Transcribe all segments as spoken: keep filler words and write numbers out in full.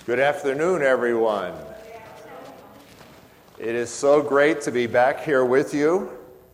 Good afternoon, everyone. It is so great to be back here with you.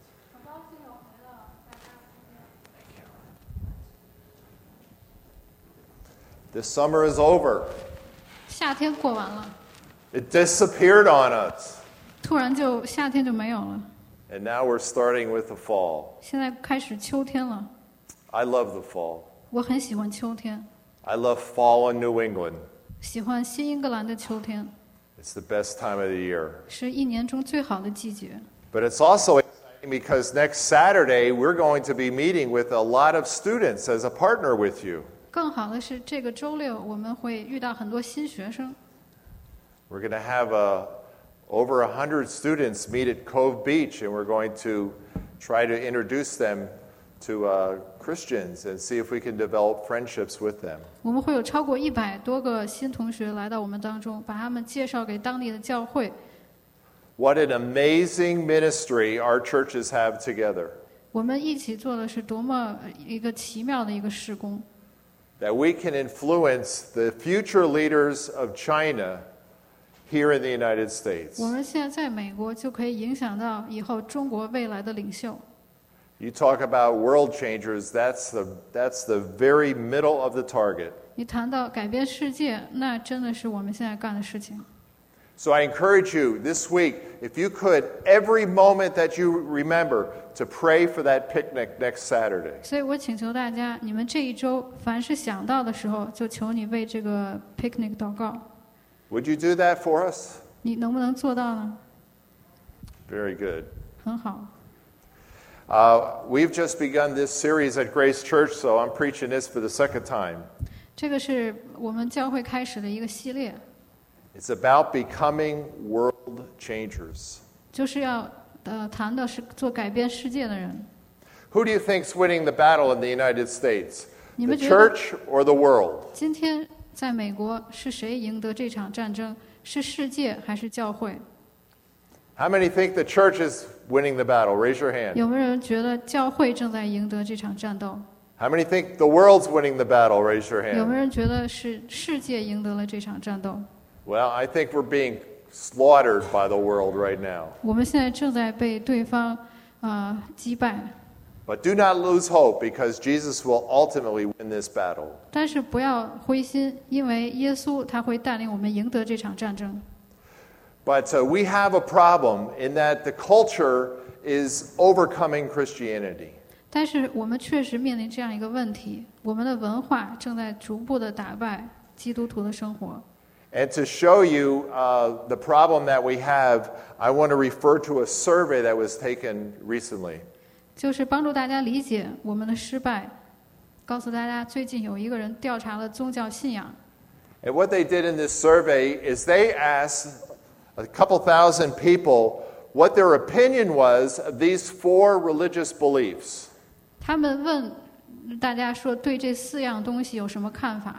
This summer is over. 夏天过完了， It disappeared on us. 突然就夏天就没有了。 And now we're starting with the fall. 现在开始秋天了， I love the fall. 我很喜欢秋天， I love fall in New England. 喜欢新英格兰的秋天， It's the best time of the year. 是一年中最好的季节。 But it's also exciting because next Saturday we're going to be meeting with a lot of students as a partner with you. 更好的是，这个周六我们会遇到很多新学生。 We're going to have a, over one hundred students meet at Cove Beach, and we're going to try to introduce them to uh, Christians and see if we can develop friendships with them. 我们会有超过一百多个新同学来到我们当中，把他们介绍给当地的教会。 What an amazing ministry our churches have together. 我们一起做的是多么一个奇妙的一个事工， That we can influence the future leaders of China here in the United States. 我们现在在美国就可以影响到以后中国未来的领袖。 You talk about world changers, that's the, that's the very middle of the target. 你谈到改变世界，那真的是我们现在干的事情。 So I encourage you this week, if you could, every moment that you remember, to pray for that picnic next Saturday. 所以我请求大家，你们这一周凡是想到的时候，就求你为这个 picnic 祷告。 Would you do that for us? 你能不能做到呢？ Very good. 很好。 Uh, we've just begun this series at Grace Church, so I'm preaching this for the second time. 这个是我们教会开始的一个系列， It's about becoming world changers. 就是要呃谈的是做改变世界的人。 Who do you think's winning the battle in the United States? 你 The 们觉得 church or the world? 今天在美国是谁赢得这场战争？是世界还是教会？ How many think the church is winning the battle? Raise your hand. 有没有人觉得教会正在赢得这场战斗？ How many think the world's winning the battle? Raise your 有没 hand. 有人觉得是世界赢得了这场战斗？ Well, I think we're being slaughtered by the world right now. 我们现在正在被对方呃击败， But do not lose hope because Jesus will ultimately win this battle. 但是不要灰心，因为耶稣他会带领我们赢得这场战争。 But uh, we have a problem in that the culture is overcoming Christianity. 但是我们确实面临这样一个问题：我们的文化正在逐步的打败基督徒的生活。 And to show you uh, the problem that we have, I want to refer to a survey that was taken recently. 就是帮助大家理解我们的失败，告诉大家最近有一个人调查了宗教信仰。 And what they did in this survey is they asked a couple thousand people what their opinion was of these four religious beliefs. 他们问大家说对这四样东西有什么看法？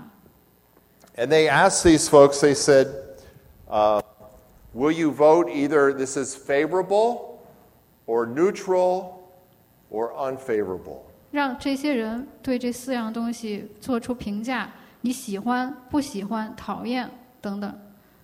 And they asked these folks, they said, uh, will you vote either this is favorable or neutral or unfavorable? 让这些人对这四样东西做出评价，你喜欢、不喜欢、讨厌等等。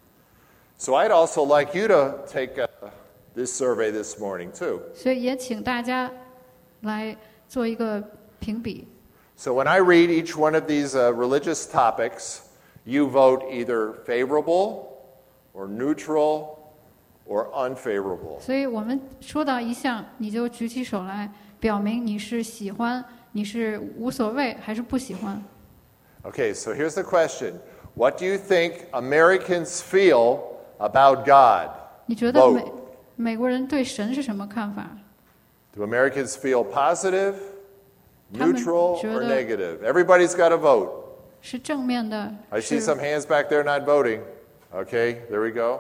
So I'd also like you to take uh, this survey this morning too. 所以也请大家来做一个评比。 So when I read each one of these uh, religious topics, you vote either favorable or neutral or unfavorable. 所以我们说到一项，你就举起手来，表明你是喜欢、你是无所谓还是不喜欢。 Okay, so here's the question. What do you think Americans feel about God? 你觉得美 Vote. 美国人对神是什么看法？ Do Americans feel positive, 他们 neutral, 觉 or 得 negative? Everybody's got to vote. 是正面的， I see 是 some hands back there not voting. Okay, there we go.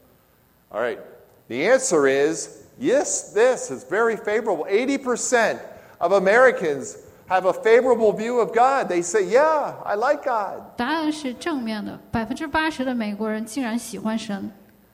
All right. The answer is yes, this is very favorable. eighty percent of Americans have a favorable view of God. They say, yeah, I like God. 答案是正面的，百分之八十的美国人竟然喜欢神。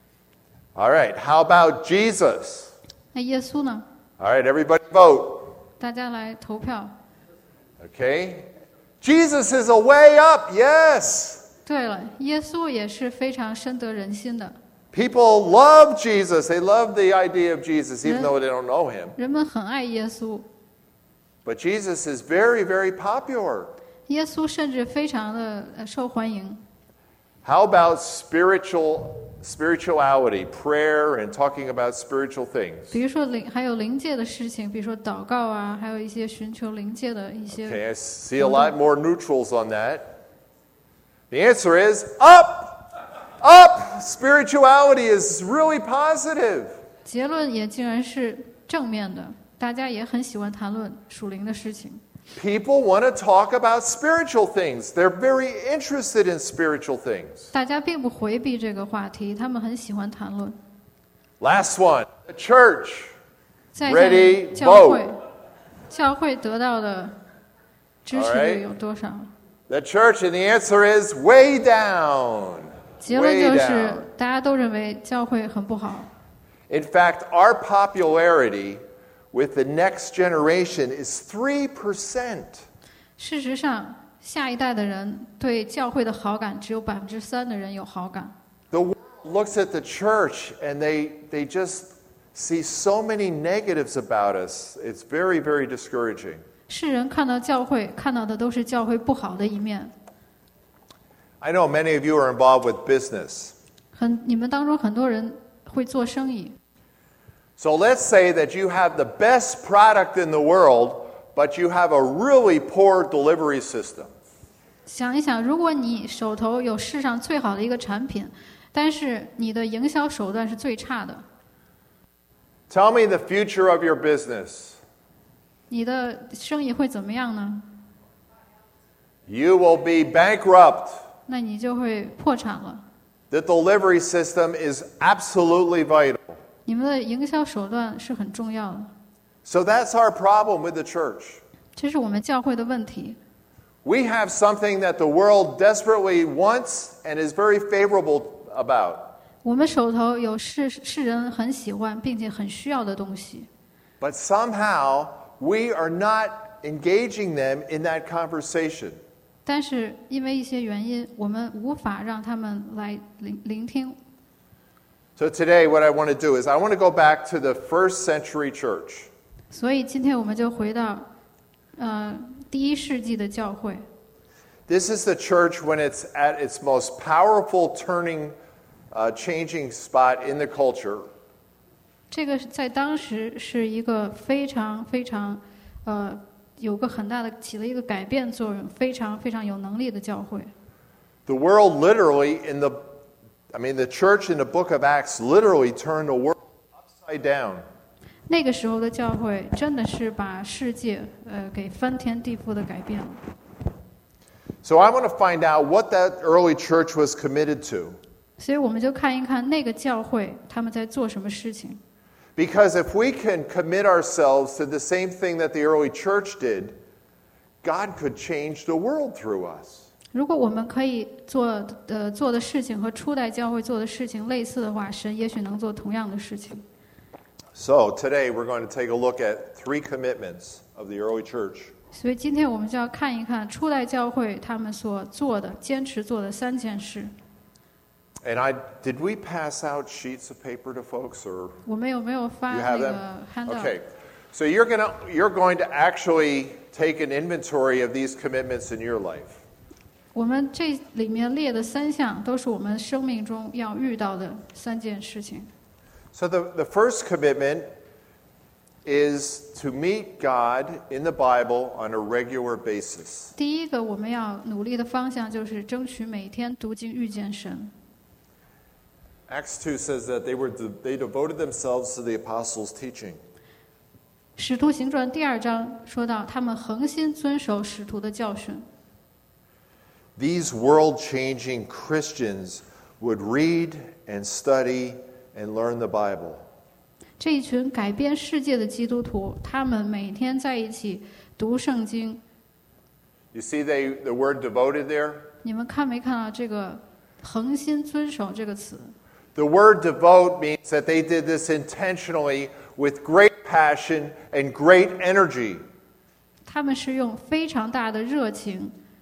All right, how about Jesus? 那耶稣呢？ All right, everybody vote. 大家来投票。 Okay? Jesus is a way up, yes. 对了，耶稣也是非常深得人心的。 People love Jesus. They love the idea of Jesus, even though they don't know him. 人们很爱耶稣， But Jesus is very, very popular. 耶稣甚至非常的呃受欢迎。 How about spiritual spirituality, prayer, and talking about spiritual things? 比如说灵，还有灵界的事情，比如说祷告啊，还有一些寻求灵界的一些。 Okay, I see a lot more neutrals on that. The answer is up! Up! Spirituality is really positive. 结论也竟然是正面的，大家也很喜欢谈论属灵的事情。 People want to talk about spiritual things. They're very interested in spiritual things. 大家并不回避这个话题，他们很喜欢谈论。 Last one, the church. 再 Ready, 讲教会 vote.， 教会得到的支持 Alright. 率有多少？ The church, and the answer is way down. 结论就 Way 是 down. 大家都认为教会很不好。 In fact, our popularity with the next generation is three percent. 事实上，下一代的人对教会的好感只有百分之三的人有好感。 The world looks at the church and they, they just see so many negatives about us. It's very, very discouraging. 世人看到教会，看到的都是教会不好的一面。 I know many of you are involved with business. 很，你们当中很多人会做生意。 So let's say that you have the best product in the world, but you have a really poor delivery system. 想一想，如果你手头有世上最好的一个产品，但是你的营销手段是最差的， Tell me the future of your business. 你的生意会怎么样呢？ You will be bankrupt. 那你就会破产了。 The delivery system is absolutely vital. 你们的营销手段是很重要的， So that's our problem with the church. 这是我们教会的问题。 We have something that the world desperately wants and is very favorable about. 我们手头有世世人很喜欢并且很需要的东西， But somehow we are not engaging them in that conversation. 但是因为一些原因，我们无法让他们来聆聆听。 So today what I want to do is I want to go back to the first century church. 所以今天我们就回到，呃，第一世纪的教会。 This is the church when it's at its most powerful turning, uh, changing spot in the culture. 这个在当时是一个非常非常，呃，有个很大的起了一个改变作用，非常非常有能力的教会。 The world literally in the, I mean the church in the book of Acts literally turned the world upside down. 那个时候的教会真的是把世界呃给翻天地覆的改变了。 So I want to find out what that early church was committed to. 所以我们就看一看那个教会他们在做什么事情。 Because if we can commit ourselves to the same thing that the early church did, God could change the world through us. 如果我们可以做呃做的事情和初代教会做的事情类似的话，神也许能做同样的事情。 So today we're going to take a look at three commitments of the early church. 所以今天我们就要看一看初代教会他们所做的、坚持做的三件事。 And I did we pass out sheets of paper to folks or 我们有没有发 you 那 have 个 them? handout？ Okay. So you're going to you're going to actually take an inventory of these commitments in your life. 我们这里面列的三项都是我们生命中要遇到的三件事情。 So the, the first commitment is to meet God in the Bible on a regular basis. 第一个我们要努力的方向就是争取每天读经遇见神。 Acts two says that they were they devoted themselves to the apostles' teaching. 使徒行传第二章说到，他们恒心遵守使徒的教训。 These world-changing Christians would read and study and learn the Bible. 这一群改变世界的基督徒，他们每天在一起读圣经。 You see they, the word devoted there? 你们看没看到这个“恒心遵守”这个词？ The word devote means that they did this intentionally with great passion and great energy. 他们是用非常大的热情、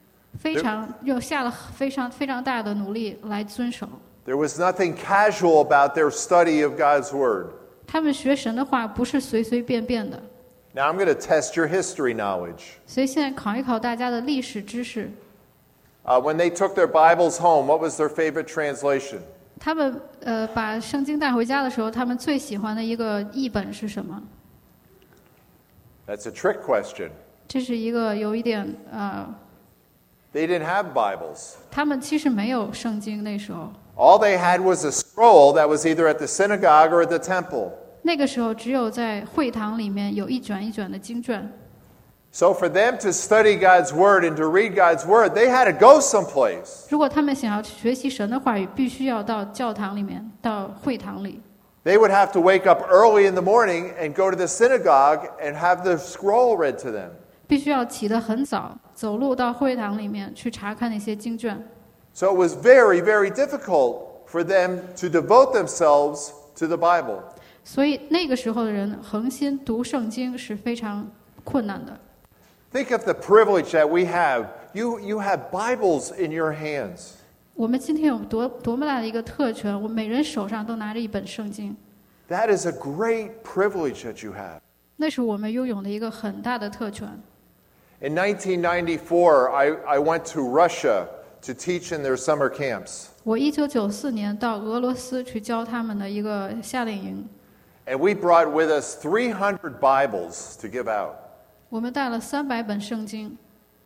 非常又下了非常非常大的努力来遵守。 There was nothing casual about their study of God's Word. 他们学神的话不是随随便便的。 Now I'm going to test your history knowledge. 所以现在考一考大家的历史知识。 Uh, when they took their Bibles home, what was their favorite translation? 他们呃把圣经带回家的时候，他们最喜欢的一个译本是什么？ That's a trick question. 这是一个有一点呃。 They didn't have Bibles. 他们其实没有圣经那时候。 All they had was a scroll that was either at the synagogue or at the temple. 那个时候只有在会堂里面有一卷一卷的经卷。 So for them to study God's Word and to read God's Word, they had to go someplace. 如果他们想要学习神的话语，必须要到教堂里面，到会堂里。 They would have to wake up early in the morning and go to the synagogue and have the scroll read to them. 必须要起得很早，走路到会堂里面去查看那些经卷。 So it was very, very difficult for them to devote themselves to the Bible. 所以那个时候的人恒心读圣经是非常困难的。 Think of the privilege that we have. You, you have Bibles in your hands. 我们今天有多多么大的一个特权，我们每人手上都拿着一本圣经。 That is a great privilege that you have. 那是我们拥有的一个很大的特权。 In nineteen ninety-four, I, I went to Russia to teach in their summer camps. 我一九九四年到俄罗斯去教他们的一个夏令营。 And we brought with us three hundred Bibles to give out. 我们带了三百本圣经。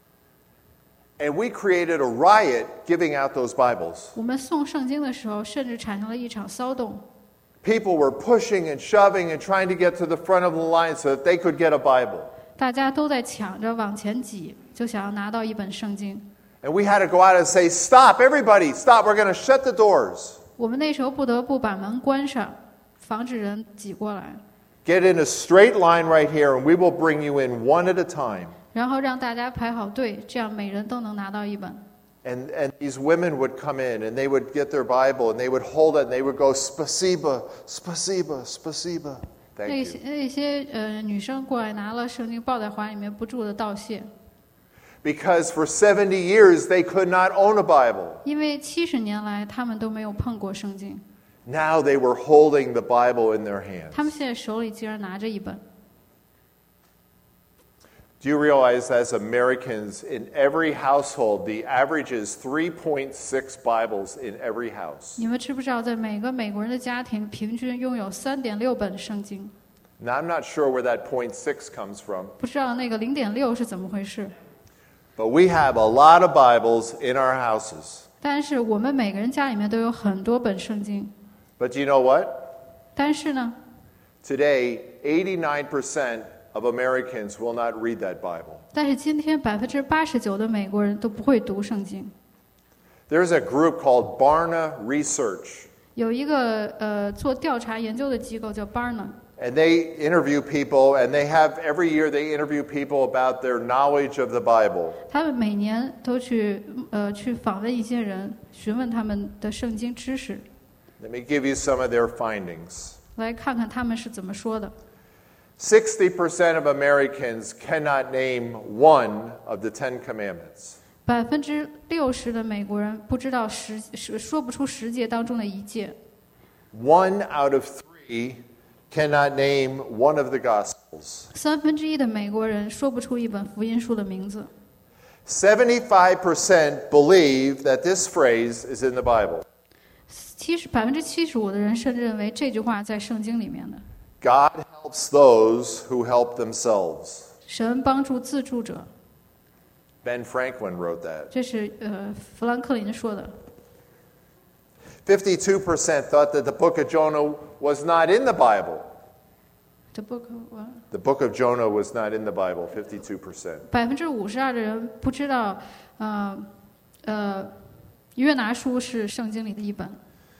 And we created a riot giving out those Bibles. 我们送圣经的时候，甚至产生了一场骚动。 People were pushing and shoving and trying to get to the front of the line so that they could get a Bible. 大家都在抢着往前挤，就想要拿到一本圣经。 And we had to go out and say, "Stop, everybody, stop! We're going to shut the doors." 我们那时候不得不把门关上，防止人挤过来。 Get in a straight line right here, and we will bring you in one at a time. 然后让大家排好队，这样每人都能拿到一本。 And, and these women would come in, and they would get their Bible, and they would hold it, and they would go, "Spasiba, spasiba, spasiba." 那 Thank 些 you. 那些呃女生过来拿了圣经，抱在怀里面，不住的道谢。 Because for seventy years they could not own a Bible. 因为七十年来他们都没有碰过圣经。 Now they were holding the Bible in their hands. 他们现在手里竟然拿着一本。 Do you realize as Americans, in every household, the average is three point six Bibles in every house? 你们知不知道，在每个美国人的家庭，平均拥有三点六本圣经？ Now, I'm not sure where that point six comes from, 不知道那个零点六是怎么回事。 but we have a lot of Bibles in our houses. 但是我们每个人家里面都有很多本圣经。 But you know what? 但是呢， Today, eighty-nine percent of Americans will not read that Bible. 但是今天百分之八十九的美国人都不会读圣经。 There's a group called Barna Research, 有一个呃做调查研究的机构叫 Barna， and they interview people, and they have every year they interview people about their knowledge of the Bible. 他们每年都去呃去访问一些人，询问他们的圣经知识， Let me give you some of their findings. 来看看他们是怎么说的。 sixty percent of Americans cannot name one of the Ten Commandments. 百分之六十的美国人不知道十说不出十诫当中的一诫。 One out of three cannot name one of the Gospels. 三分之一的美国人说不出一本福音书的名字。 seventy-five percent believe that this phrase is in the Bible. 七十百分之七十五的人甚至认为这句话在圣经里面的。 God helps those who help themselves. 神帮助自助者， Ben Franklin wrote that. 这是呃富兰克林说的。 fifty-two percent thought that the book of Jonah was not in the Bible. The book of what? The book of Jonah was not in the Bible, fifty-two percent. 百分之五十二的人不知道，呃呃，约拿书是圣经里的一本。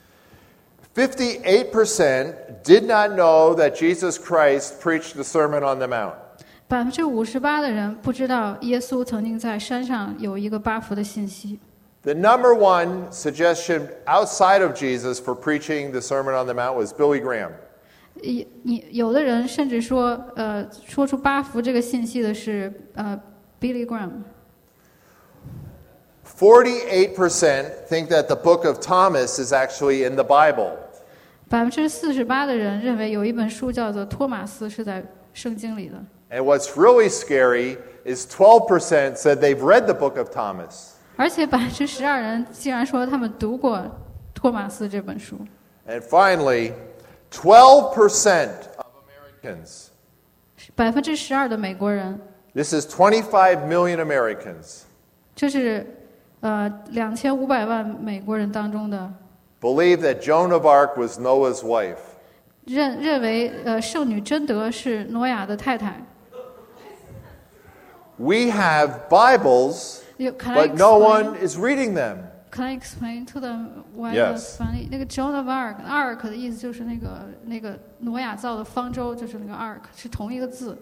fifty-eight percent did not know that Jesus Christ preached the Sermon on the Mount. 百分之五十八的人不知道耶稣曾经在山上有一个八福的信息。 The number one suggestion outside of Jesus for preaching the Sermon on the Mount was Billy Graham. 你你有的人甚至说，呃，说出八福这个信息的是呃 Billy Graham。 forty-eight percent think that the book of Thomas is actually in the Bible. 百分之四十八的人认为有一本书叫做《托马斯》是在圣经里的。 And what's really scary is twelve percent said they've read the book of Thomas. 而且百分之十二人竟然说他们读过《托马斯》这本书。 And finally, twelve percent of Americans. 百分之十二的美国人。 This is twenty-five million Americans. 这是呃两千五百万美国人当中的。 Believe that Joan of Arc was Noah's wife. 认认为呃圣女贞德是挪亚的太太。 We have Bibles, but no one is reading them. Can I explain to them why Yes. the funny? 那个 Joan of Arc，Ark 的意思就是那个那个挪亚造的方舟，就是那个 Ark， 是同一个字。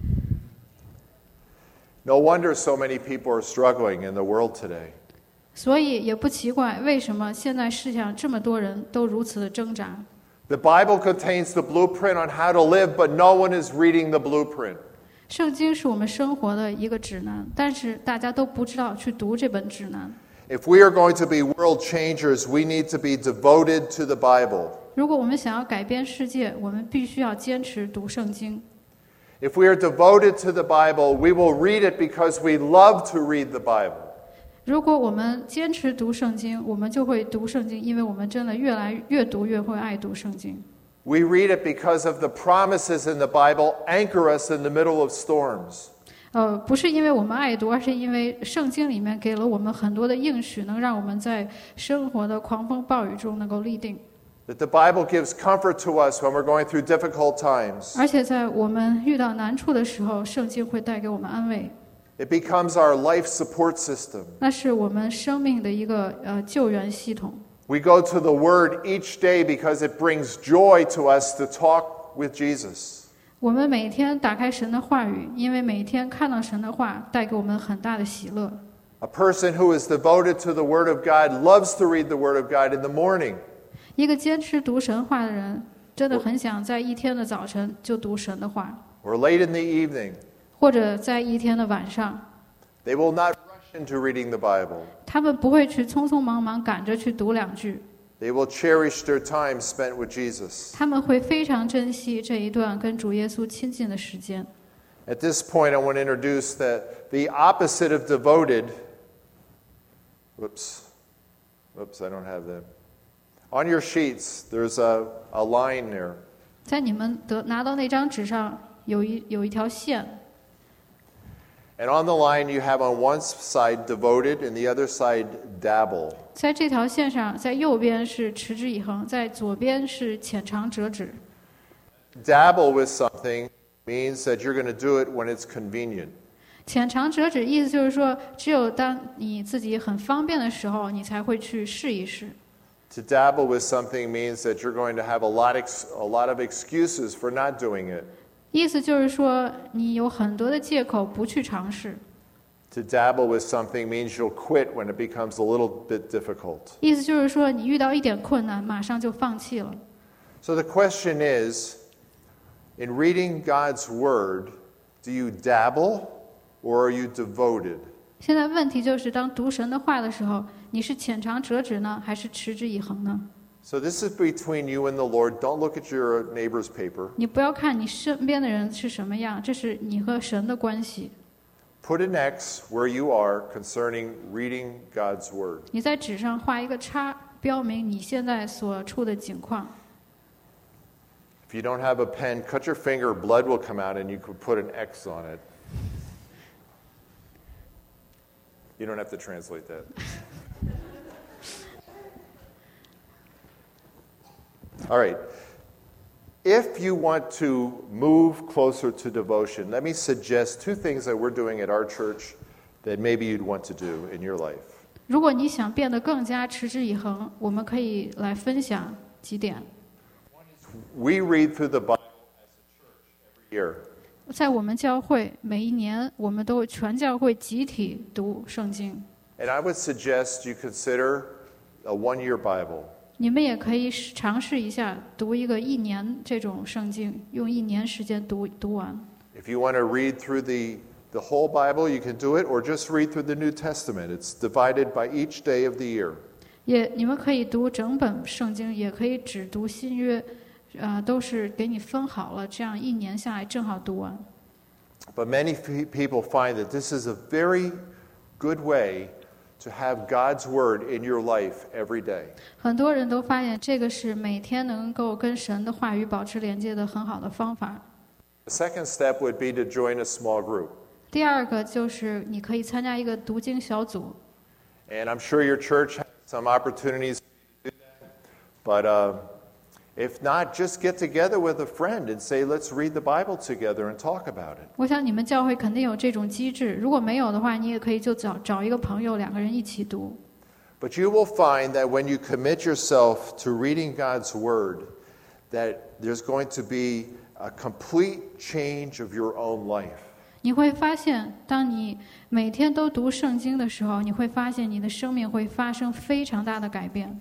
No wonder so many people are struggling in the world today. 所以也不奇怪，为什么现在世界上这么多人都如此的挣扎。 The Bible contains the blueprint on how to live, but no one is reading the blueprint. 圣经是我们生活的一个指南，但是大家都不知道去读这本指南。 If we are going to be world changers, we need to be devoted to the Bible. 如果我们想要改变世界，我们必须要坚持读圣经。 If we are devoted to the Bible, we will read it because we love to read the Bible. 如果我们坚持读圣经，我们就会读圣经，因为我们真的越来越读越会爱读圣经。 We read it because of the promises in the Bible anchor us in the middle of storms. 呃，不是因为我们爱读，而是因为圣经里面给了我们很多的应许，能让我们在生活的狂风暴雨中能够立定。 That the Bible gives comfort to us when we're going through difficult times. 而且在我们遇到难处的时候，圣经会带给我们安慰。 It becomes our life support system. 那是我们生命的一个呃救援系统。 We go to the Word each day because it brings joy to us to talk with Jesus. 我们每天打开神的话语，因为每天看到神的话，带给我们很大的喜乐。 A person who is devoted to the Word of God loves to read the Word of God in the morning. 一个坚持读神话的人，真的很想在一天的早晨就读神的话， Or late in the evening. 或者在一天的晚上。 They will not rush into reading the Bible. 他们不会去匆匆忙忙赶着去读两句， They will cherish their time spent with Jesus. 他们会非常珍惜这一段跟主耶稣亲近的时间。 At this point, I want to introduce the, the opposite of devoted. Whoops. Whoops, I don't have that. On your sheets, there's a, a line there. 在你们得拿到那张纸上有一有一条线。 And on the line, you have on one side devoted and the other side dabble. 在这条线上，在右边是持之以恒，在左边是浅尝辄止。 Dabble with something means that you're going to do it when it's convenient. 浅尝辄止意思就是说，只有当你自己很方便的时候，你才会去试一试。 To dabble with something means that you're going to have a lot, ex- a lot of excuses for not doing it. 意思就是说，你有很多的借口不去尝试。 To dabble with something means you'll quit when it becomes a little bit difficult. 意思就是说，你遇到一点困难，马上就放弃了。 So the question is, in reading God's Word, do you dabble or are you devoted? 现在问题就是，当读神的话的时候，你是浅尝辄止呢，还是持之以恒呢？ So this is between you and the Lord. Don't look at your neighbor's paper. 你不要看你身边的人是什么样，这是你和神的关系。 Put an X where you are concerning reading God's Word. 你在纸上画一个叉，标明你现在所处的境况。 If you don't have a pen, cut your finger, blood will come out, and you could put an X on it. You don't have to translate that. All right. If you want to move closer to devotion, let me suggest two things that we're doing at our church that maybe you'd want to do in your life. 如果你想变得更加持之以恒，我们可以来分享几点。 We read through the Bible as a church every year. 在我们教会，每一年我们都全教会集体读圣经。 And I would suggest you consider a one-year Bible. 你们也可以尝试一下读一个一年这种圣经，用一年时间读读完。 If you want to read through the the whole Bible, you can do it, or just read through the New Testament. It's divided by each day of the year. 也你们可以读整本圣经，也可以只读新约，呃，都是给你分好了，这样一年下来正好读完。 But many people find that this is a very good way to have God's word in your life every day. 很多人都发现这个是每天能够跟神的话语保持连接的很好的方法。 The second step would be to join a small group. 第二个就是你可以参加一个读经小组。 And I'm sure your church has some opportunities to do that. But uh, if not, just get together with a friend and say, let's read the Bible together and talk about it. 我想你们教会肯定有这种机制，如果没有的话，你也可以就找找一个朋友，两个人一起读。 But you will find that when you commit yourself to reading God's word, that there's going to be a complete change of your own life. 你会发现，当你每天都读圣经的时候，你会发现你的生命会发生非常大的改变。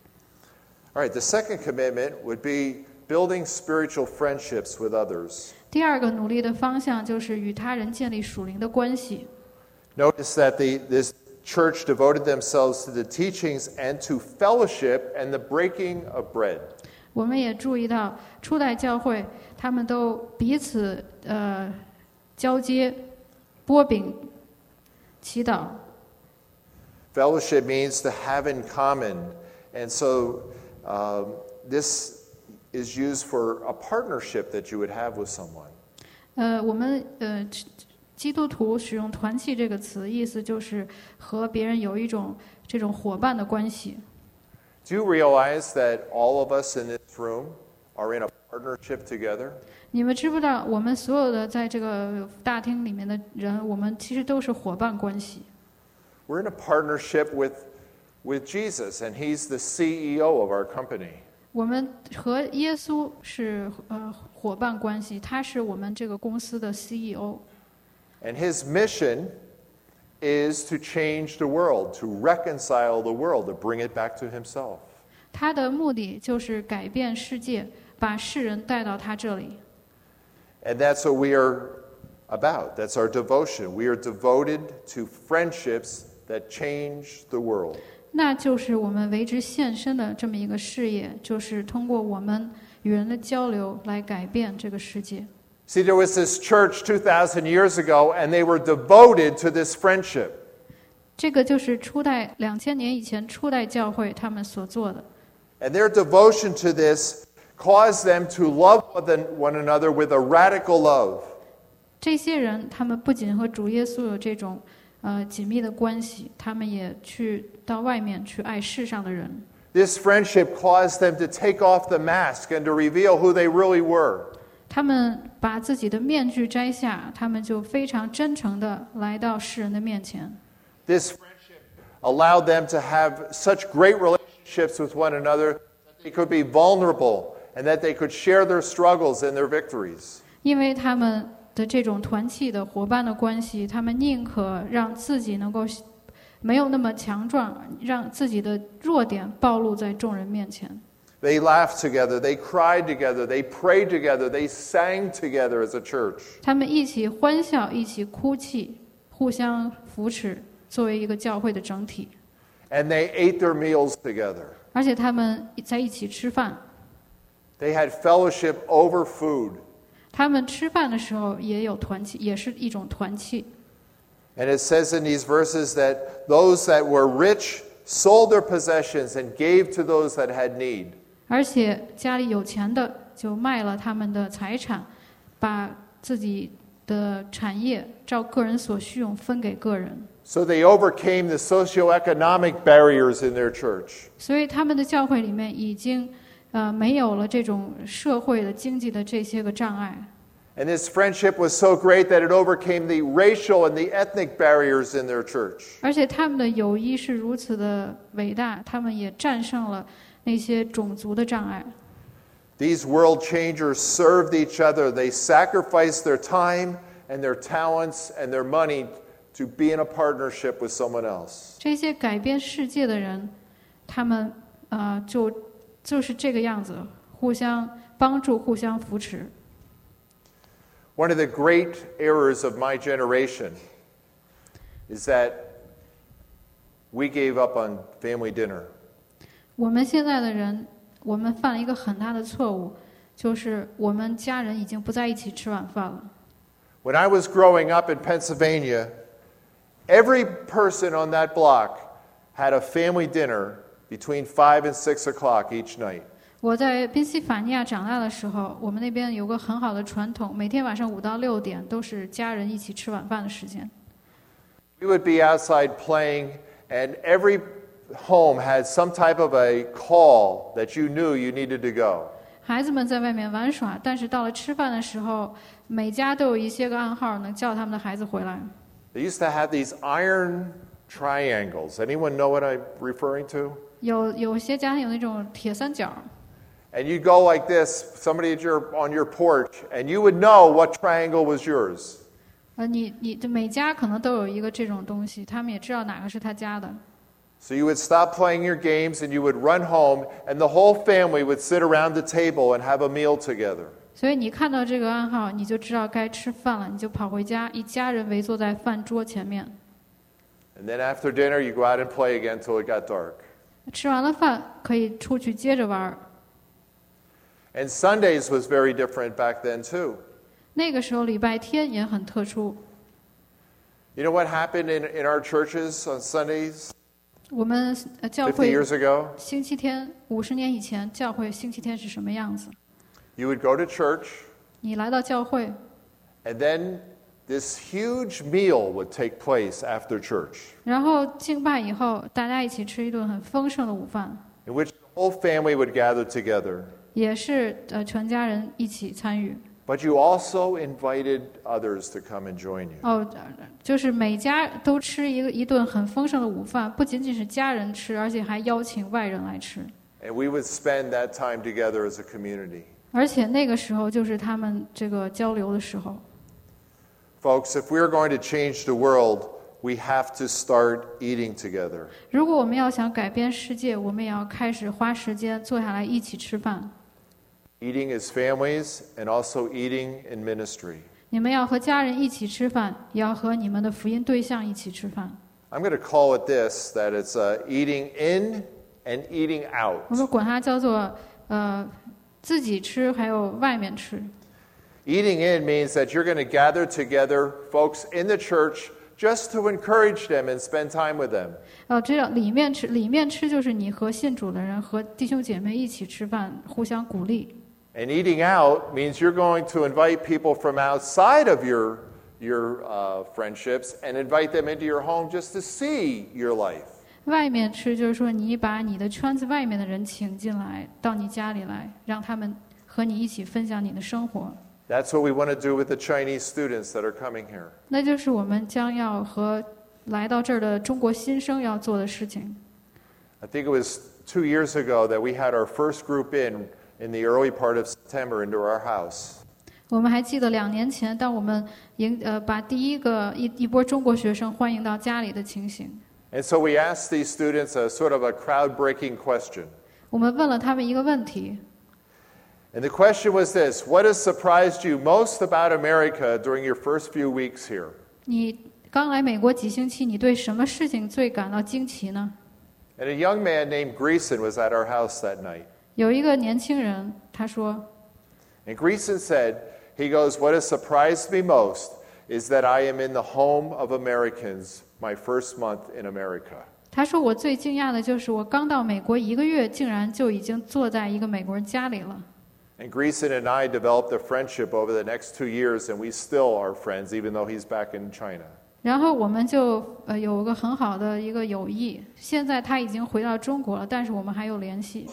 All right, the second commitment would be building spiritual friendships with others. 第二个努力的方向就是与他人建立属灵的关系。 Notice that the, this church devoted themselves to the teachings and to fellowship and the breaking of bread. 我们也注意到，初代教会他们都彼此呃交接、擘饼、祈祷。 Fellowship means to have in common, and so um, this is used for a partnership that you would have with someone. 呃，我们呃基督徒使用团契这个词，意思就是和别人有一种这种伙伴的关系。 Do you realize that all of us in this room are in a partnership together? 你们知不知道，我们所有的在这个大厅里面的人，我们其实都是伙伴关系。 We're in a partnership with, with Jesus, and He's the C E O of our company. 我们和耶稣是呃伙伴关系，他是我们这个公司的 C E O。 And His mission is to change the world, to reconcile the world, to bring it back to Himself. 他的目的就是改变世界，把世人带到他这里。 And that's what we are about. That's our devotion. We are devoted to friendships that change the world. 那就是我们为之献身的这么一个事业，就是通过我们与人的交流来改变这个世界。 See, there was this church two thousand years ago, and they were devoted to this friendship. 这个就是初代两千年以前初代教会他们所做的。 And their devotion to this caused them to love one another with a radical love. 这些人，他们不仅和主耶稣有这种呃紧密的关系，他们也去到外面去爱世上的人。 This friendship caused them to take off the mask and to reveal who they really were. 他们把自己的面具摘下，他们就非常真诚地来到世人的面前。 This friendship allowed them to have such great relationships with one another that they could be vulnerable and that they could share their struggles and their victories. 因为他们的这种团契的伙伴的关系，他们宁可让自己能够没有那么强壮，让自己的弱点暴露在众人面前。 They laughed together, they cried together, they prayed together, they sang together as a church. 他们一起欢笑，一起哭泣，互相扶持，作为一个教会的整体。 And they ate their meals together. 而且他们在一起吃饭。 They had fellowship over food. 他们吃饭的时候也有团契，也是一种团契。 And it says in these verses that those that were rich sold their possessions and gave to those that had need. 而且家里有钱的就卖了他们的财产，把自己的产业照个人所需用分给个人。 So they overcame the socioeconomic barriers in their church. 所以他们的教会里面已经呃没有了这种社会的经济的这些个障碍。 And this friendship was so great that it overcame the racial and the ethnic barriers in their church. 而且他们的友谊是如此的伟大，他们也战胜了那些种族的障碍。 These world changers served each other. They sacrificed their time and their talents and their money to be in a partnership with someone else. 这些改变世界的人，他们呃就就是这个样子，互相帮助，互相扶持。 One of the great errors of my generation is that we gave up on family dinner. 我们现在的人，我们犯了一个很大的错误，就是我们家人已经不在一起吃晚饭了。 When I was growing up in Pennsylvania, every person on that block had a family dinner between five and six o'clock each night. 我在宾夕法尼亚长大的时候，我们那边有个很好的传统，每天晚上五到六点都是家人一起吃晚饭的时间。 We would be outside playing, and every home had some type of a call that you knew you needed to go. 孩子们在外面玩耍，但是到了吃饭的时候，每家都有一些个暗号能叫他们的孩子回来。 They used to have these iron triangles. Anyone know what I'm referring to? 有有些家庭有那种铁三角。 And you'd go like this, somebody at your, on your porch, and you would know what triangle was yours. 呃，你你每家可能都有一个这种东西，他们也知道哪个是他家的。 So you would stop playing your games and you would run home, and the whole family would sit around the table and have a meal together. 所以你看到这个暗号，你就知道该吃饭了，你就跑回家，一家人围坐在饭桌前面。 And then after dinner, you go out and play again till it got dark. 吃完了饭可以出去接着玩。 And Sundays was very different back then too. 那个时候礼拜天也很特殊。 You know what happened in, in our churches on Sundays 我们教 fifty 会 years ago? 星期天，五十年以前，教会星期天是什么样子？ You would go to church, 你来到教会， and then this huge meal would take place after church, 然后敬拜以后，大家一起吃一顿很丰盛的午饭， in which the whole family would gather together. 也是呃全家人一起参与。 But you also invited others to come and join you. 哦，就是每家都吃一个一顿很丰盛的午饭，不仅仅是家人吃，而且还邀请外人来吃。 And we would spend that time together as a community. 而且那个时候就是他们这个交流的时候。 Folks, if we're going to change the world, we have to start eating together. 如果我们要想改变世界，我们也要开始花时间坐下来一起吃饭。 Eating as families and also eating in ministry. 你们要和家人一起吃饭，也要和你们的福音对象一起吃饭。 I'm going to call it this, that it's uh, eating in and eating out. 我们管它叫做呃自己吃，还有外面吃。 Eating in means that you're going to gather together folks in the church just to encourage them and spend time with them. 哦，这样里面吃，里面吃就是你和信主的人和弟兄姐妹一起吃饭，互相鼓励。 And eating out means you're going to invite people from outside of your, your uh, friendships and invite them into your home just to see your life. 外面吃就是说，你把你的圈子外面的人请进来，到你家里来，让他们和你一起分享你的生活。 That's what we want to do with the Chinese students that are coming here. 那就是我们将要和来到这儿的中国新生要做的事情。 I think it was two years ago that we had our first group in in the early part of September into our house. 我们还记得两年前，当我们迎呃把第一个一一波中国学生欢迎到家里的情形。 And so we asked these students a sort of a crowd-breaking question. 我们问了他们一个问题， And the question was this: What has surprised you most about America during your first few weeks here? 你刚来美国几星期，你对什么事情最感到惊奇呢？ And a young man named Greason was at our house that night. 有一个年轻人，他说， And Greason said, he goes, "What has surprised me most is that I am in the home of Americans my first month in America." 他说我最惊讶的就是我刚到美国一个月，竟然就已经坐在一个美国人家里了。 And Greason and I developed a friendship over the next two years, and we still are friends, even though he's back in China. 然后我们就呃有个很好的一个友谊。现在他已经回到中国了，但是我们还有联系。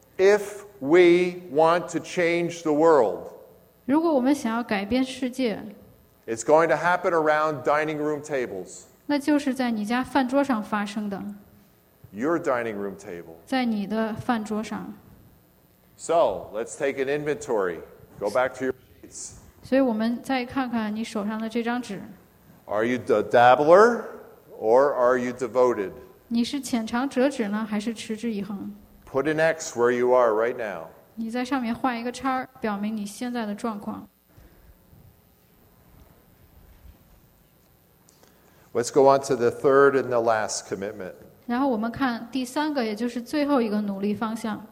If we want to change the world, 如果我们想要改变世界， it's going to happen around dining room tables. 那就是在你家饭桌上发生的， Your dining room table. 在你的饭桌上。 So, let's take an inventory. Go back to your sheets. 所以我们再看看你手上的这张纸， Are you the dabbler or are you devoted? 你是浅尝辄止呢，还是持之以恒？ Put an X where you are right now. 你在上面画一个叉儿，表明你现在的状况。 Let's go on to the third and the last commitment. 然后我们看第三个，也就是最后一个努力方向。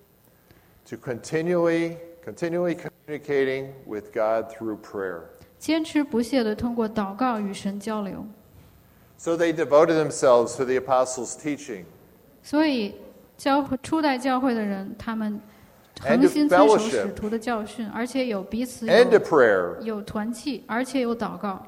To continually, continually communicating with God through prayer. 坚持不懈地通过祷告与神交流。 So they devoted themselves to the apostles' teaching. 所以教初代教会的人，他们恒心遵守使徒的教训，而且有彼此 and to prayer. 有团契，而且有祷告。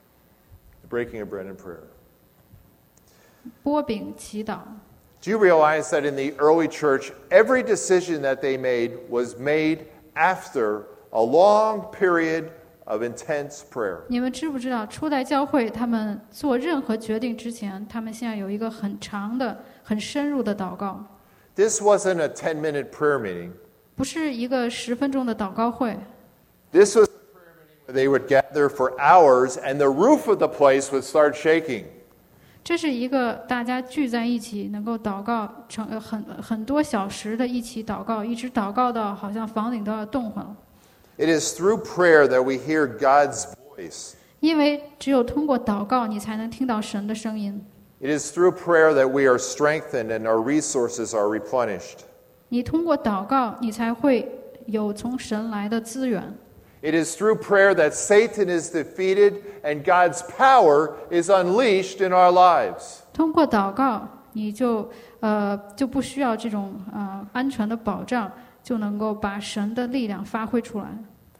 The breaking of bread and prayer. 擘饼祈祷。 Do you realize that in the early church, every decision that they made was made after a long period of intense prayer? 你们知不知道，初代教会他们做任何决定之前，他们现在有一个很长的、很深入的祷告。 This wasn't a ten-minute prayer meeting. 不是一个十分钟的祷告会。 This was a prayer meeting where they would gather for hours, and the roof of the place would start shaking. 这是一个大家聚在一起，能够祷告成很很多小时的一起祷告，一直祷告到好像房顶都要动晃了。 It is through prayer that we hear God's voice. 因为只有通过祷告，你才能听到神的声音。 It is through prayer that we are strengthened and our resources are replenished. 你通过祷告，你才会有从神来的资源。 It is through prayer that Satan is defeated and God's power is unleashed in our lives. 通过祷告，你就呃就不需要这种呃安全的保障，就能够把神的力量发挥出来。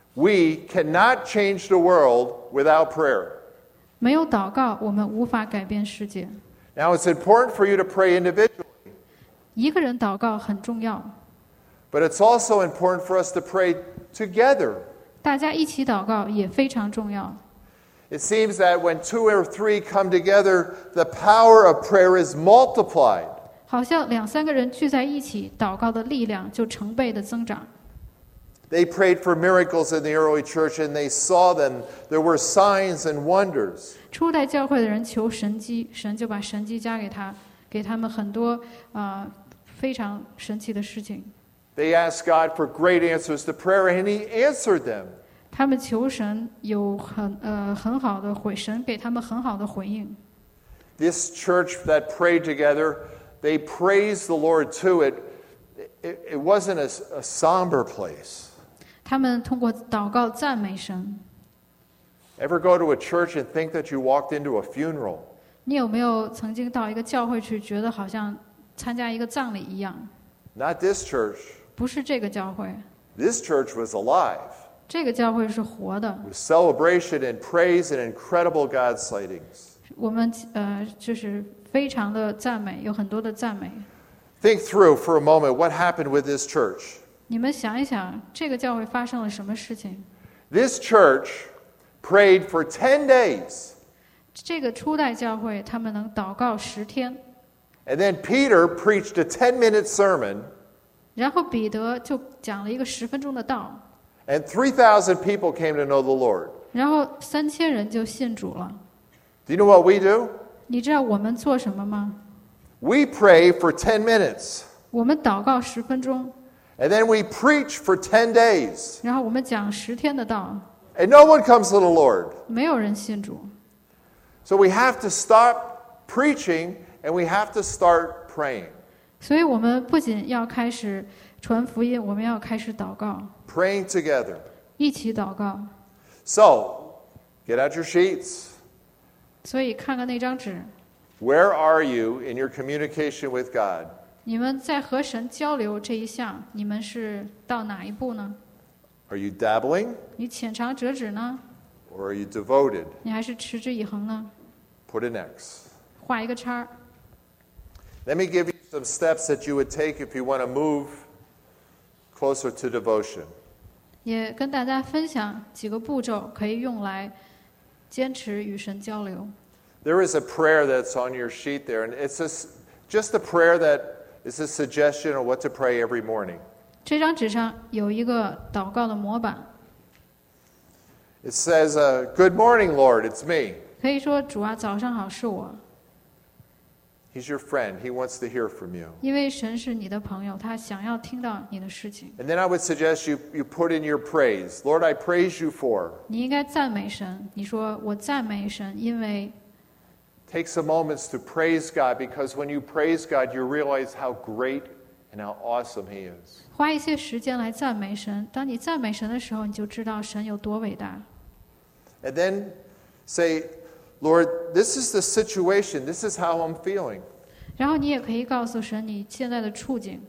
We cannot change the world without prayer. 没有祷告，我们无法改变世界。 Now it's important for you to pray individually. 一个人祷告很重要， But it's also important for us to pray together. 大家一起祷告也非常重要。 It seems that when two or three come together, the power of prayer is multiplied. 好像两三个人聚在一起，祷告的力量就成倍的增长。 They prayed for miracles in the early church and they saw them. There were signs and wonders. 初代教会的人求神迹，神就把神迹加给他，给他们很多啊、呃、非常神奇的事情。 They asked God for great answers to prayer, and He answered them. 他们求神有很呃很好的回，神给他们很好的回应。 This church that prayed together, they praised the Lord too. It, it, it wasn't a, a somber place. 他们通过祷告赞美神。 Ever go to a church and think that you walked into a funeral? 你有没有曾经到一个教会去，觉得好像参加一个葬礼一样？ Not this church. 不是这个教会， This church was alive 这个教会是活的。 with celebration and praise and incredible God sightings. 我们呃就是非常的赞美，有很多的赞美。 Think through for a moment what happened with this church. 你们想一想，这个教会发生了什么事情？ This church prayed for ten days. 这个初代教会，他们能祷告十天， And then Peter preached a ten-minute sermon, 然后彼得就讲了一个十分钟的道， and three thousand people came to know the Lord. 然后三千人就信主了。 Do you know what we do? 你知道我们做什么吗？ We pray for ten minutes, 我们祷告十分钟， and then we preach for ten days, 然后我们讲十天的道， and no one comes to the Lord. 没有人信主。 So we have to stop preaching, and we have to start praying. 所以我们不仅要开始传福音，我们要开始祷告， Praying together. 一起祷告。 So, get out your sheets. 所以看看那张纸， Where are you in your communication with God? 你们在和神交流这一项，你们是到哪一步呢？ Are you dabbling, 你浅尝辄止呢， or are you devoted? 你还是持之以恒呢？ Put an X. 画一个叉。 Let me give you some steps that you would take if you want to move closer to devotion. 也跟大家分享几个步骤，可以用来坚持与神交流。 There is a prayer that's on your sheet there, and it's a, just a prayer that is a suggestion of what to pray every morning. 这张纸上有一个祷告的模板， It says, uh, Good morning, Lord, it's me. 可以说主啊，早上好，是我。 He's your friend. He wants to hear from you. 因为神是你的朋友，他想要听到你的事情。 And then I would suggest you, you put in your praise. Lord, I praise you for. 你应该赞美神，你说我赞美神，因为 take some moments to praise God, because when you praise God, you realize how great and how awesome He is. 花一些时间来赞美神，当你赞美神的时候，你就知道神有多伟大。 And then say, Lord, this is the situation. This is how I'm feeling. 然后你也可以告诉神你现在的处境，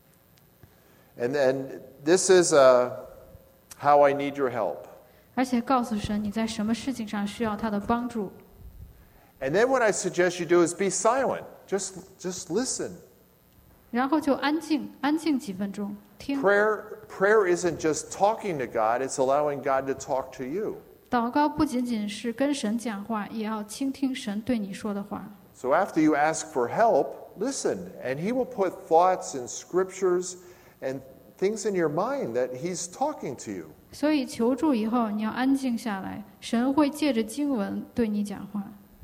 And then this is uh, how I need your help. 而且告诉神你在什么事情上需要他的帮助。 And then what I suggest you do is be silent. Just, just listen. 然后就安静，安静几分钟，听。 Prayer, prayer isn't just talking to God, it's allowing God to talk to you. 祷告不仅仅是跟神讲话，也要倾听神对你说的话。 So after you ask for help, listen, and He will put thoughts and scriptures and things in your mind that He's talking to you. 所以求助以后，你要安静下来，神会借着经文对你讲话。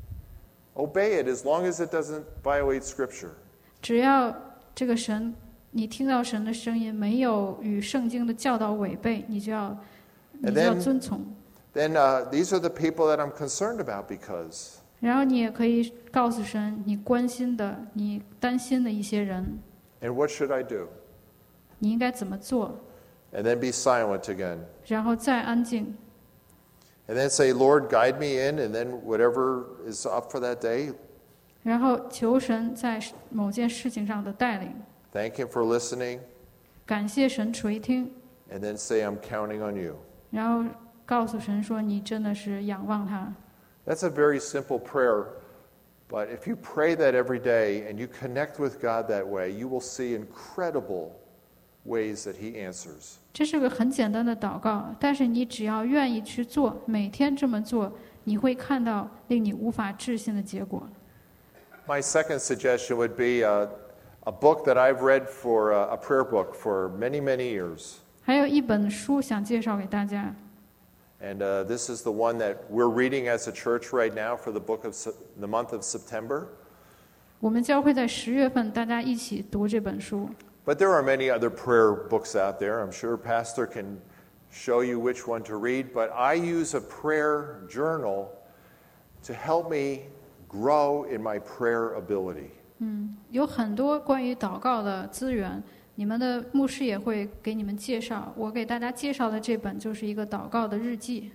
Obey it as long as it doesn't violate Scripture. 只要这个神，你听到神的声音没有与圣经的教导违背，你就要，你就要遵从。 Then uh, these are the people that I'm concerned about because. 然后你也可以告诉神你关心的、你担心的一些人， And what should I do? 你应该怎么做， And then be silent again. 然后再安静。 And then say, Lord, guide me in, and then whatever is up for that day, 然后求神在某件事情上的带领， thank Him for listening, 感谢神垂听， and then say, I'm counting on you. 然后告诉神说你真的是仰望他。 That's a very simple prayer, but if you pray that every day and you connect with God that way, you will see incredible ways that He answers. 这是个很简单的祷告，但是你只要愿意去做，每天这么做，你会看到令你无法置信的结果。 My second suggestion would be a, a book that I've read for a, a prayer book for many, many years. 还有一本书想介绍给大家， And uh, this is the one that we're reading as a church right now for the book of Se- the month of September. 我们教会在十月份大家一起读这本书。 But there are many other prayer books out there. I'm sure Pastor can show you which one to read. But I use a prayer journal to help me grow in my prayer ability. 嗯，有很多关于祷告的资源，你们的牧师也会给你们介绍。我给大家介绍的这本就是一个祷告的日记，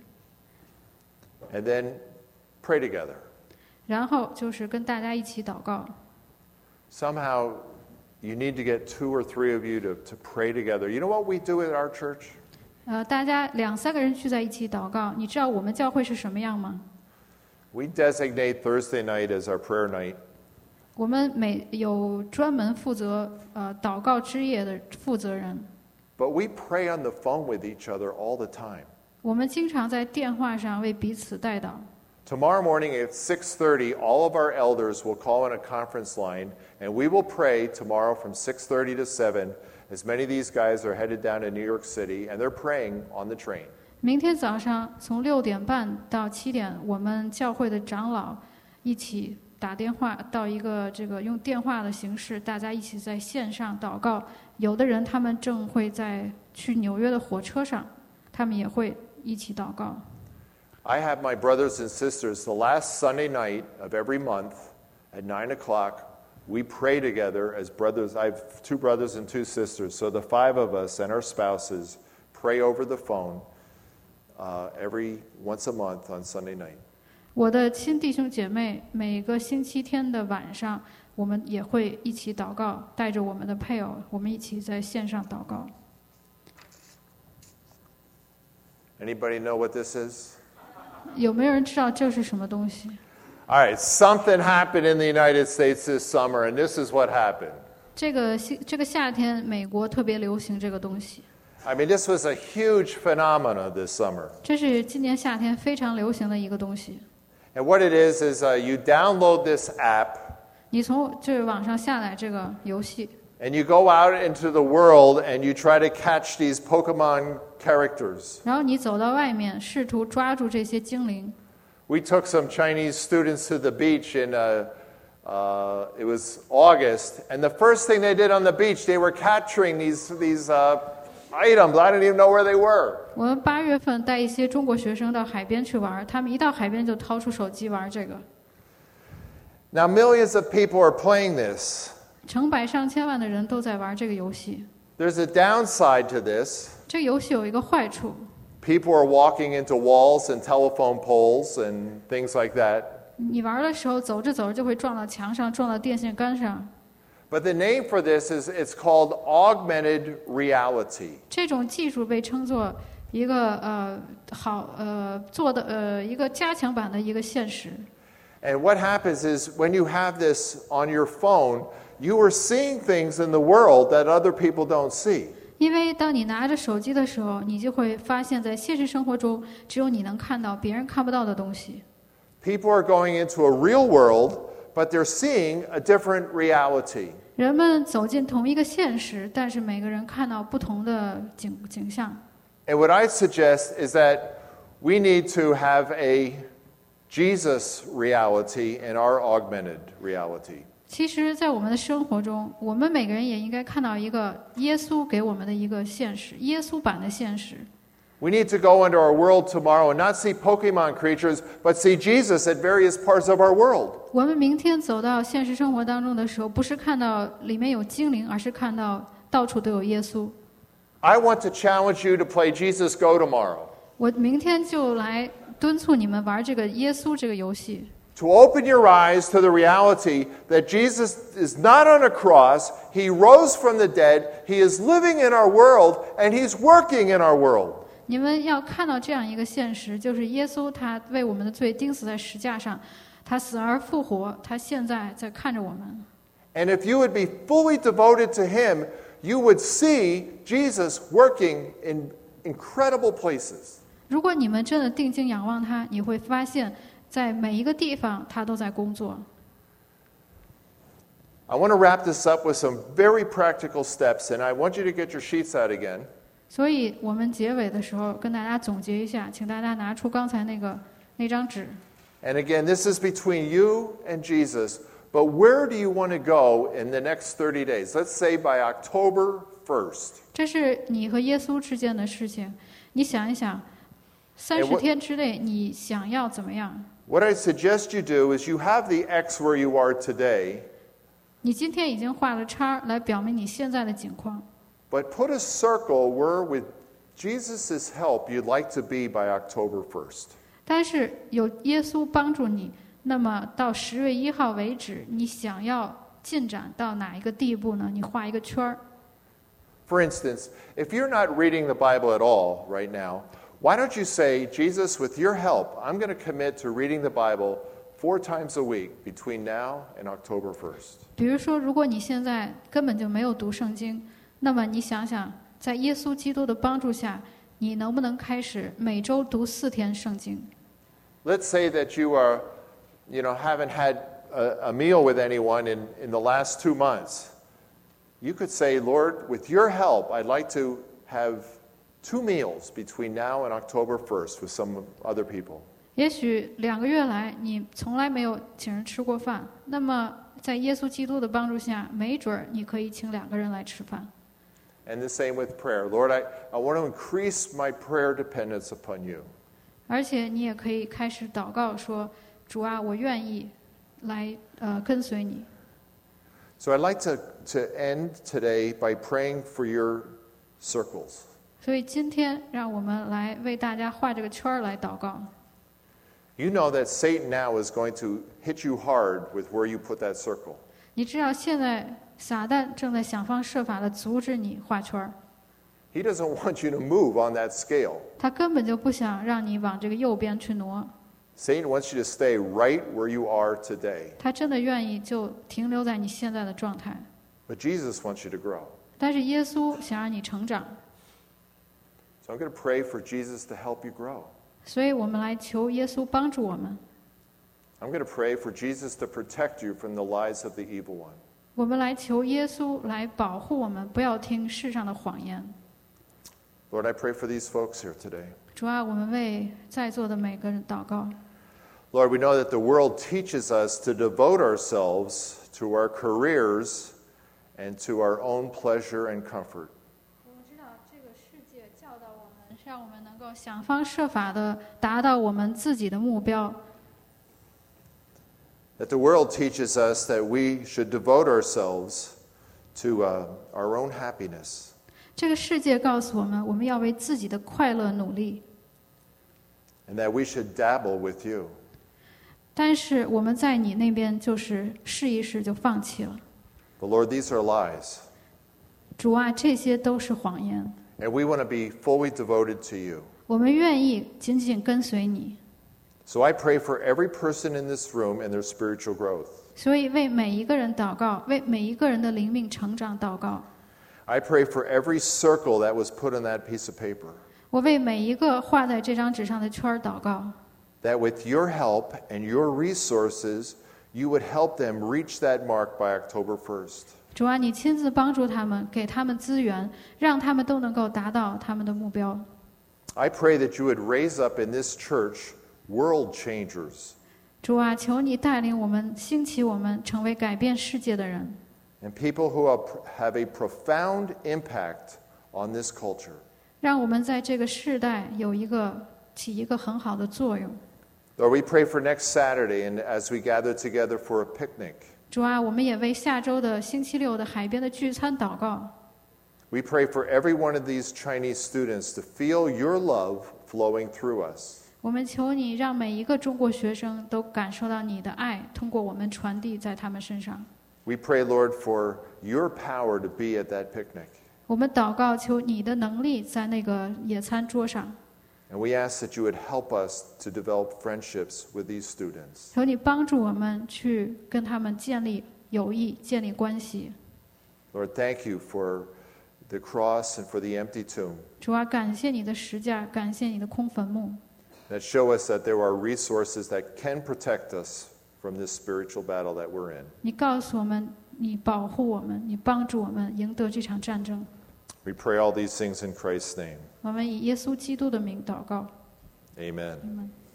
And then pray together. 然后就是跟大家一起祷告。 Somehow you need to get two or three of you to, to pray together. You know what we do at our church? 呃，大家两三个人聚在一起祷告，你知道我们教会是什么样吗？ We designate Thursday night as our prayer night. 我们每有专门负责呃祷告之夜的负责人， But we pray on the phone with each other all the time. 我们经常在电话上为彼此代祷。 Tomorrow morning at six thirty, all of our elders will call in a conference line, and we will pray tomorrow from six thirty to seven, as many of these guys are headed down to New York City, and they're praying on the train. 明天早上从六点半到七点，我们教会的长老一起打电话到一个这个用电话的形式，大家一起在线上祷告。有的人他们正会在去纽约的火车上，他们也会一起祷告。 I have my brothers and sisters, the last Sunday night of every month at nine o'clock, we pray together as brothers. I have two brothers and two sisters, so the five of us and our spouses pray over the phone uh, every once a month on Sunday night. 我的亲弟兄姐妹，每个星期天的晚上，我们也会一起祷告，带着我们的配偶，我们一起在线上祷告。 Anybody know what this is? 有没有人知道这是什么东西？ All right, something happened in the United States this summer, and this is what happened. 这个夏这个夏天，美国特别流行这个东西。 I mean, this was a huge phenomenon this summer. 这是今年夏天非常流行的一个东西。 And what it is is uh, you download this app, 你从这网上下载这个游戏， and you go out into the world and you try to catch these Pokemon characters. 然后你走到外面，试图抓住这些精灵。 We took some Chinese students to the beach in, uh, uh, it was August, and the first thing they did on the beach, they were capturing these, these uh, items. I didn't even know where they were. 我们八月份带一些中国学生到海边去玩，他们一到海边就掏出手机玩这个。 Now, millions of people are playing this. 成百上千万的人都在玩这个游戏。 There's a downside to this. 这个游戏有一个坏处， People are walking into walls and telephone poles and things like that. 你玩的时候走着走着就会撞到墙上，撞到电线杆上。 But the name for this is it's called augmented reality. 这种技术被称作一个呃好呃做的呃一个加强版的一个现实。 And what happens is when you have this on your phone, you are seeing things in the world that other people don't see. 因为当你拿着手机的时候，你就会发现在现实生活中，只有你能看到别人看不到的东西。 People are going into a real world, but they're seeing a different reality. 人们走进同一个现实，但是每个人看到不同的景景象。 And what I suggest is that we need to have a Jesus reality in our augmented reality. 其实，在我们的生活中，我们每个人也应该看到一个耶稣给我们的一个现实，耶稣版的现实。 We need to go into our world tomorrow and not see Pokemon creatures, but see Jesus at various parts of our world. 我们明天走到现实生活当中的时候，不是看到里面有精灵，而是看到到处都有耶稣。 I want to challenge you to play Jesus Go tomorrow. 我明天就来敦促你们玩这个耶稣这个游戏。 To open your eyes to the reality that Jesus is not on a cross, He rose from the dead, He is living in our world, and He's working in our world. 你们要看到这样一个现实，就是耶稣他为我们的罪钉死在石架上，他死而复活，他现在在看着我们。 And if you would be fully devoted to Him, you would see Jesus working in incredible places. 如果你们真的定睛仰望他，你会发现在每一个地方他都在工作。 I want to wrap this up with some very practical steps, and I want you to get your sheets out again. 所以我们结尾的时候跟大家总结一下，请大家拿出刚才那个那张纸。 And again, this is between you and Jesus, but where do you want to go in the next thirty days? Let's say by October first. 这是你和耶稣之间的事情，你想一想，三十天之内你想要怎么样？ What I suggest you do is you have the X where you are today, 你今天已经画了叉来表明你现在的境况。 but put a circle where with Jesus' help you'd like to be by October first. 但是有耶稣帮助你，那么到十月一号为止，你想要进展到哪一个地步呢？你画一个圈儿。 For instance, if you're not reading the Bible at all right now, why don't you say, Jesus, with your help, I'm going to commit to reading the Bible four times a week between now and October first. 比如说，如果你现在根本就没有读圣经，那么你想想，在耶稣基督的帮助下，你能不能开始每周读四天圣经？ Let's say that you are, you know, haven't had a, a meal with anyone in, in the last two months. You could say, Lord, with your help, I'd like to have two meals between now and October first with some other people. 也许两个月来你从来没有请人吃过饭，那么在耶稣基督的帮助下，没准儿你可以请两个人来吃饭。 And the same with prayer. Lord, I, I want to increase my prayer dependence upon you. 而且你也可以开始祷告说：“主啊，我愿意来呃跟随你。” So I'd like to, to end today by praying for your circles. 所以今天让我们来为大家画这个圈儿来祷告。 You know that Satan now is going to hit you hard with where you put that circle. 你知道现在撒旦正在想方设法的阻止你画圈儿， He doesn't want you to move on that scale. 他根本就不想让你往这个右边去挪， Satan wants you to stay right where you are today. 他真的愿意就停留在你现在的状态。 But Jesus wants you to grow. 但是耶稣想让你成长， So I'm going to pray for Jesus to help you grow. 所以我们来求耶稣帮助我们。 I'm going to pray for Jesus to protect you from the lies of the evil one. 我们来求耶稣来保护我们，不要听世上的谎言。 Lord, I pray for these folks here today. 主啊，我们为在座的每个人祷告。 Lord, we know that the world teaches us to devote ourselves to our careers and to our own pleasure and comfort. 我们知道这个世界教导我们，让我们能够想方设法的达到我们自己的目标。 that the world teaches us that we should devote ourselves to uh, our own happiness. 这个世界告诉我们，我们要为自己的快乐努力。 And that we should dabble with you. 但是我们在你那边就是试一试就放弃了。 But Lord, these are lies. 主啊，这些都是谎言。 And we want to be fully devoted to you. 我们愿意紧紧跟随你。 So I pray for every person in this room and their spiritual growth. 所以为每一个人祷告，为每一个人的灵命成长祷告。 I pray for every circle that was put on that piece of paper. 我为每一个画在这张纸上的圈祷告。 That with your help and your resources, you would help them reach that mark by October first. 主啊，你亲自帮助他们，给他们资源，让他们都能够达到他们的目标。 I pray that you would raise up in this church world changers. 主啊，求你带领我们，兴起我们，成为改变世界的人。 And people who have a profound impact on this culture. 让我们在这个世代有一个起一个很好的作用。 Lord, we pray for next Saturday and as we gather together for a picnic. 主啊，我们也为下周的星期六的海边的聚餐祷告。 We pray for every one of these Chinese students to feel your love flowing through us. 我们求你让每一个中国学生都感受到你的爱，通过我们传递在他们身上。 We pray, Lord, for your power to be at that picnic. 我们祷告，求你的能力在那个野餐桌上。 And we ask that you would help us to develop friendships with these students. 求你帮助我们去跟他们建立友谊，建立关系。 Lord, thank you for the cross and for the empty tomb. 主啊，感谢你的十架，感谢你的空坟墓。 That show us that there are resources that can protect us from this spiritual battle that we're in. 你告诉我们，你保护我们，你帮助我们赢得这场战争。 We pray all these things in Christ's name. 我们以耶稣基督的名祷告。 Amen. Amen.